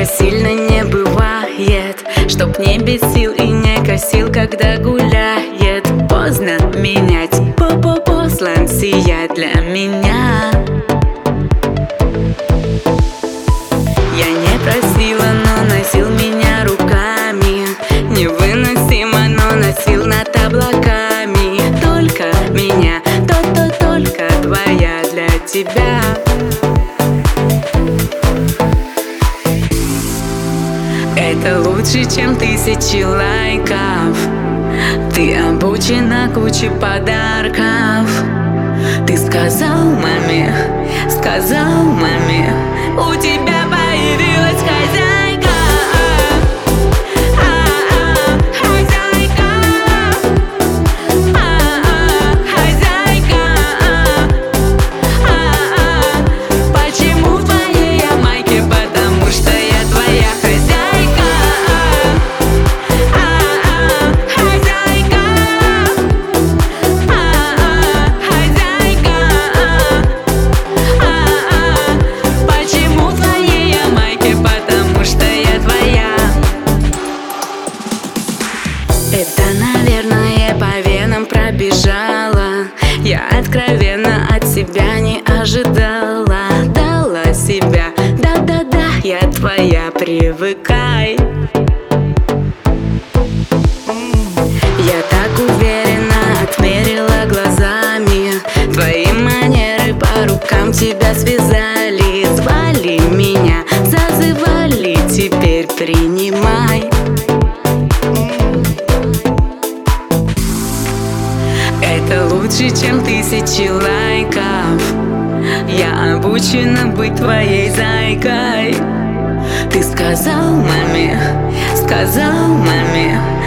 настолько сильно не бывает, чтоб не бесил и не косил, когда гуляет. Поздно менять, послан сияет для меня. Я не просила, но носил меня руками. Невыносимо, но носил над облаками. Только меня, только твоя для тебя. Это лучше, чем 1000 лайков. Ты обучена куче подарков. Ты сказал маме, у тебя появилась хозяйка. Почему в твоей Ямайке? Потому что я твоя хозяйка. Почему в твоей Ямайке? Потому что я твоя. Это, наверное, по венам пробежала. Я откровенно от себя не ожидала. Дала себя, да, я твоя, привыкай. Я так уверенно отмерила глазами. Твои манеры по рукам тебя связали. Звали меня, зазывали, теперь принимай. Это лучше, чем 1000 лайков. Я обучена быть твоей зайкой. Ты сказал маме,